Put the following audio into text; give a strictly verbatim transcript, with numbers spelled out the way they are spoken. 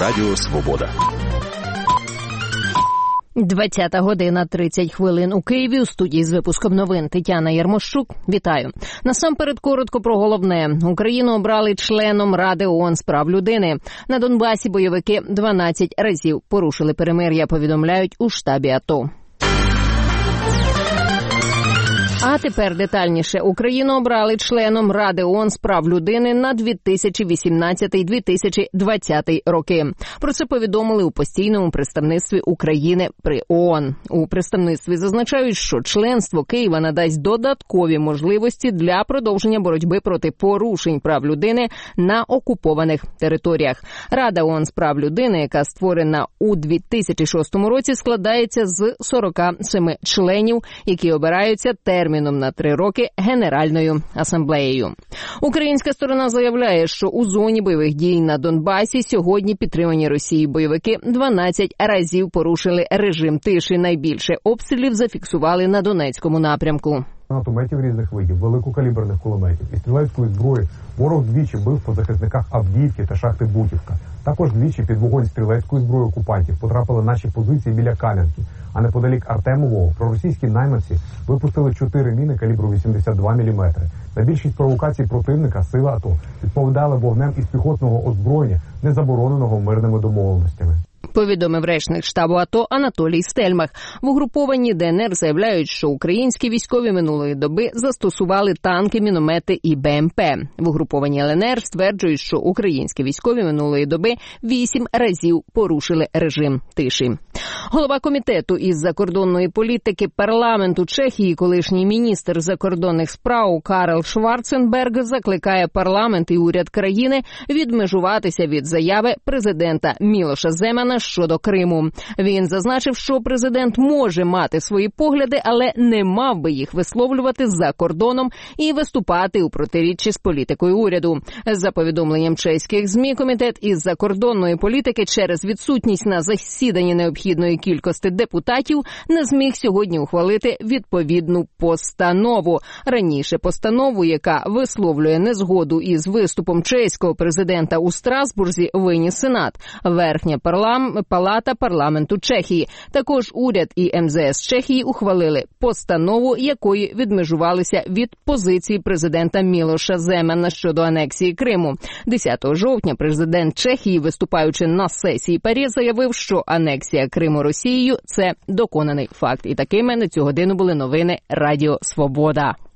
Радіо Свобода. двадцята година тридцять хвилин у Києві. У студії з випуском новин Тетяна Ярмощук. Вітаю. Насамперед коротко про головне. Україну обрали членом Ради ООН з прав людини. На Донбасі бойовики дванадцять разів порушили перемир'я, повідомляють у штабі АТО. А тепер детальніше. Україну обрали членом Ради ООН з прав людини на дві тисячі вісімнадцятий - дві тисячі двадцятий роки. Про це повідомили у постійному представництві України при ООН. У представництві зазначають, що членство Києва надасть додаткові можливості для продовження боротьби проти порушень прав людини на окупованих територіях. Рада ООН з прав людини, яка створена у дві тисячі шостому році, складається з сорока семи членів, які обираються терміном на три роки Генеральною асамблеєю. Українська сторона заявляє, що у зоні бойових дій на Донбасі сьогодні підтримані Росією бойовики дванадцять разів порушили режим тиші. Найбільше обстрілів зафіксували на Донецькому напрямку. Гранатометів різних видів, великокаліберних кулеметів і стрілецької зброї ворог двічі бив по захисниках Авдіївки та шахти Бутівка. Також двічі під вогонь стрілецької зброї окупантів потрапили наші позиції біля Кам'янки. А неподалік Артемового проросійські найманці випустили чотири міни калібру вісімдесят два міліметри. На більшість провокацій противника сили АТО відповідали вогнем із піхотного озброєння, не забороненого мирними домовленостями. Повідомив речник штабу АТО Анатолій Стельмах. В угрупованні ДНР заявляють, що українські військові минулої доби застосували танки, міномети і БМП. В угрупованні ЛНР стверджують, що українські військові минулої доби вісім разів порушили режим тиші. Голова комітету із закордонної політики парламенту Чехії, колишній міністр закордонних справ Карл Шварценберг закликає парламент і уряд країни відмежуватися від заяви президента Мілоша Земана щодо Криму. Він зазначив, що президент може мати свої погляди, але не мав би їх висловлювати за кордоном і виступати у протиріччі з політикою уряду. За повідомленням чеських ЗМІ, комітет із закордонної політики через відсутність на засіданні необхідної кількості депутатів не зміг сьогодні ухвалити відповідну постанову. Раніше постанову, яка висловлює незгоду із виступом чеського президента у Страсбурзі, виніс Сенат, верхня парлам... палата парламенту Чехії. Також уряд і ем зе ес Чехії ухвалили постанову, якої відмежувалися від позиції президента Мілоша Земана щодо анексії Криму. десятого жовтня президент Чехії, виступаючи на сесії ПАРЄ, заявив, що анексія Криму Росією – це доконаний факт. І такими на цю годину були новини Радіо Свобода.